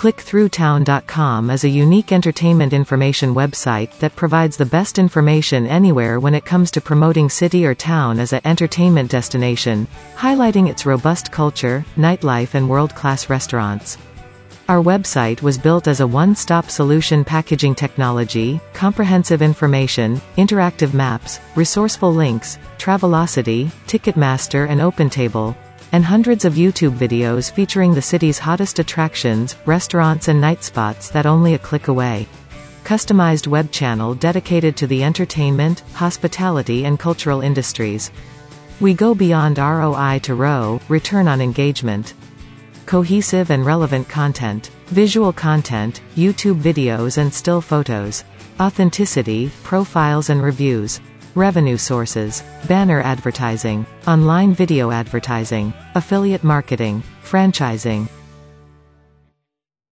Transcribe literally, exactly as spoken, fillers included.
click through town dot com is a unique entertainment information website that provides the best information anywhere when it comes to promoting city or town as an entertainment destination, highlighting its robust culture, nightlife and world-class restaurants. Our website was built as a one-stop solution, packaging technology, comprehensive information, interactive maps, resourceful links, Travelocity, Ticketmaster and OpenTable, and hundreds of YouTube videos featuring the city's hottest attractions, restaurants and night spots that only a click away. Customized web channel dedicated to the entertainment, hospitality and cultural industries. We go beyond R O I to R O I, return on engagement. Cohesive and relevant content, visual content, YouTube videos and still photos. Authenticity, profiles and reviews. Revenue sources, banner advertising, online video advertising, affiliate marketing, franchising.